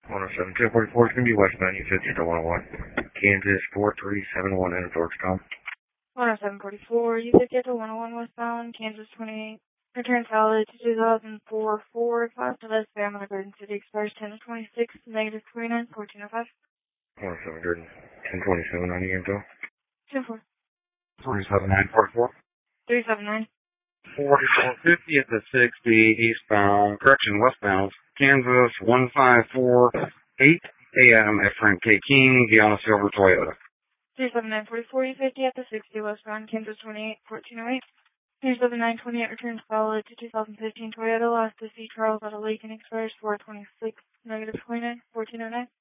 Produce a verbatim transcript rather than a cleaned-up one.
one oh seven, ten forty-four, it's going to be westbound, you fifty to one oh one. Kansas four three seven one in Georgetown. one oh seven forty-four, U fifty to one oh one westbound, Kansas twenty-eight. Return solid to two thousand four Ford, five to West Family Garden City, expires ten to twenty-six, negative twenty-nine, fourteen oh five. one oh seven, Jordan, ten twenty-seven on the info. ten four. three seven nine forty-four. three seven nine. forty-four fifty at the sixty, eastbound, correction, westbound, Kansas one five four eight A M at Frank K. King, Guiana Silver Toyota. three seven nine forty-four, U fifty at the sixty, westbound, Kansas twenty-eight, fourteen oh eight. three seven nine twenty-eight, return solid to two thousand fifteen Toyota, lost to C. Charles at a lake and expires four twenty-six, negative twenty-nine, fourteen oh nine.